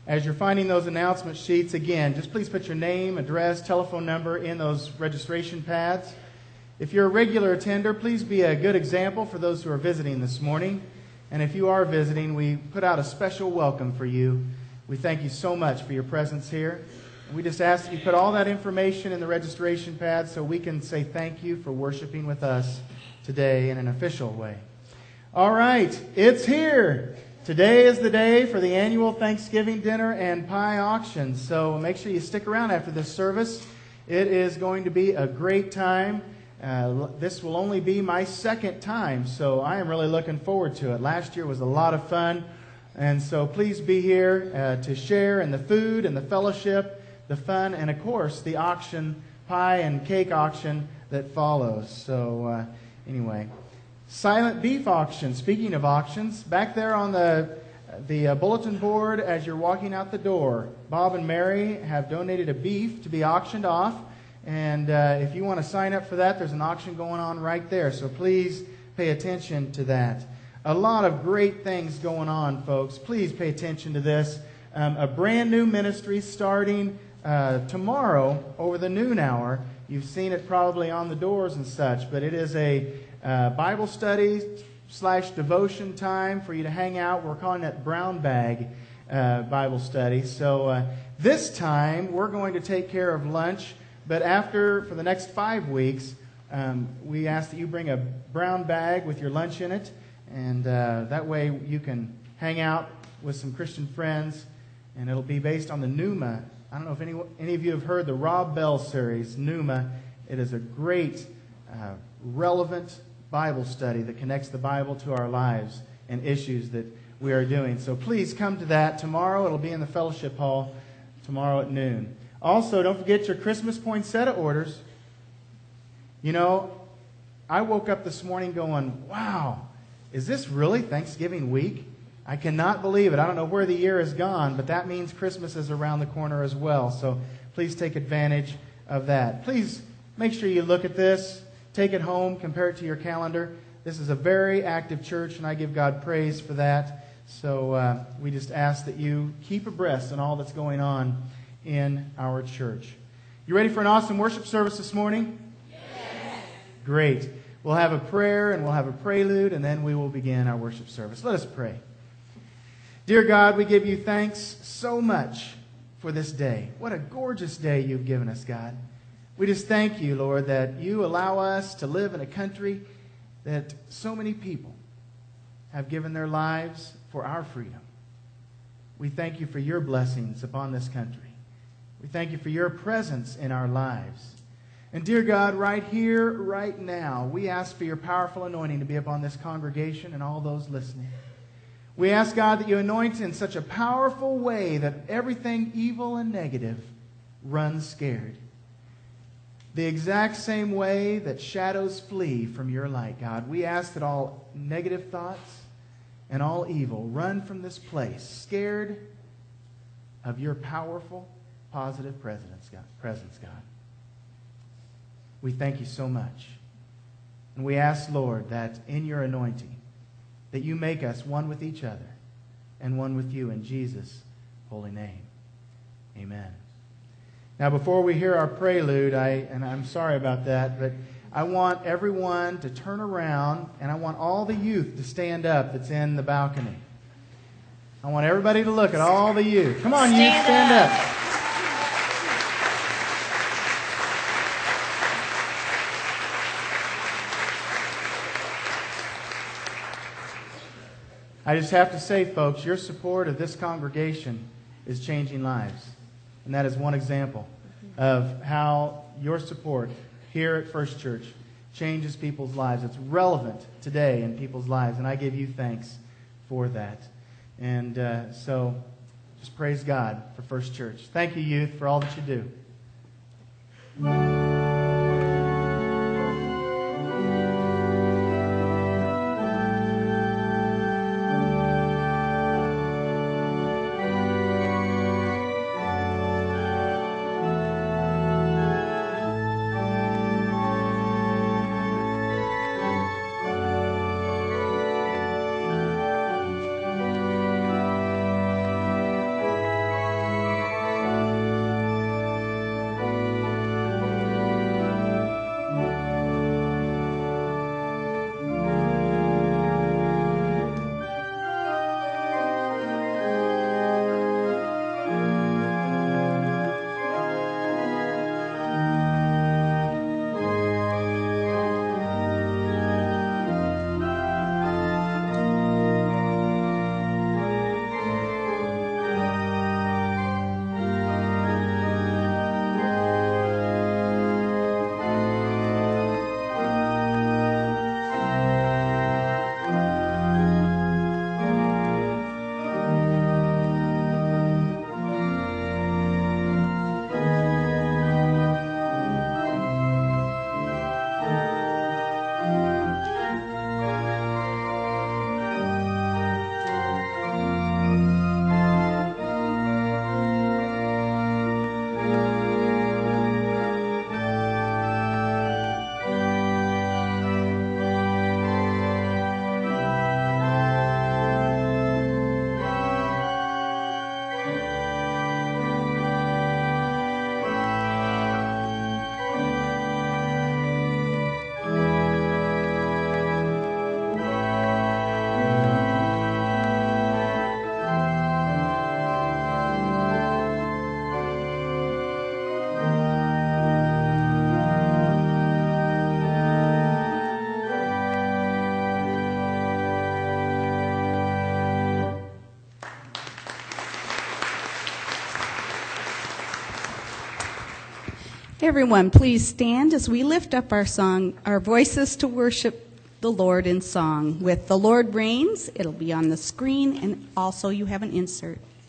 As you're finding those announcement sheets, again, just please put your name, address, telephone number in those registration pads. If you're a regular attender, please be a good example for those who are visiting this morning. And if you are visiting, we put out a special welcome for you. We thank you so much for your presence here. And we just ask that you put all that information in the registration pad so we can say thank you for worshiping with us today in an official way. All right, it's here. Today is the day for the annual Thanksgiving dinner and pie auction. So make sure you stick around after this service. It is going to be a great time. This will only be my second time, so I am really looking forward to it. Last year was a lot of fun, and so please be here to share in the food and the fellowship, the fun, and of course the auction, pie and cake auction that follows. So anyway, silent beef auction. Speaking of auctions, back there on the bulletin board as you're walking out the door, Bob and Mary have donated a beef to be auctioned off. And if you want to sign up for that, there's an auction going on right there. So please pay attention to that. A lot of great things going on, folks. Please pay attention to this. A brand new ministry starting tomorrow over the noon hour. You've seen it probably on the doors and such, but it is a Bible study / devotion time for you to hang out. We're calling it Brown Bag Bible Study. So this time we're going to take care of lunch. But for the next 5 weeks, we ask that you bring a brown bag with your lunch in it. And that way you can hang out with some Christian friends. And it'll be based on the Pneuma. I don't know if any of you have heard the Rob Bell series, Pneuma. It is a great, relevant Bible study that connects the Bible to our lives and issues that we are doing. So please come to that tomorrow. It'll be in the fellowship hall tomorrow at noon. Also, don't forget your Christmas poinsettia orders. You know, I woke up this morning going, wow, is this really Thanksgiving week? I cannot believe it. I don't know where the year has gone, but that means Christmas is around the corner as well. So please take advantage of that. Please make sure you look at this, take it home, compare it to your calendar. This is a very active church, and I give God praise for that. So we just ask that you keep abreast in all that's going on in our church. You ready for an awesome worship service this morning? Yes. Great. We'll have a prayer and we'll have a prelude, and then we will begin our worship service. Let us pray. Dear God, we give you thanks so much for this day. What a gorgeous day you've given us, God. We just thank you, Lord, that you allow us to live in a country that so many people have given their lives for our freedom. We thank you for your blessings upon this country. We thank you for your presence in our lives. And dear God, right here, right now, we ask for your powerful anointing to be upon this congregation and all those listening. We ask, God, that you anoint in such a powerful way that everything evil and negative runs scared. The exact same way that shadows flee from your light, God. We ask that all negative thoughts and all evil run from this place, scared of your powerful, positive presence, God. We thank you so much. And we ask, Lord, that in your anointing, that you make us one with each other and one with you in Jesus' holy name. Amen. Now, before we hear our prelude, and I'm sorry about that, but I want everyone to turn around, and I want all the youth to stand up that's in the balcony. I want everybody to look at all the youth. Come on, youth, stand up. I just have to say, folks, your support of this congregation is changing lives. And that is one example of how your support here at First Church changes people's lives. It's relevant today in people's lives, and I give you thanks for that. And so just praise God for First Church. Thank you, youth, for all that you do. Everyone, please stand as we lift up our song, our voices to worship the Lord in song with "The Lord Reigns." It'll be on the screen, and also you have an insert.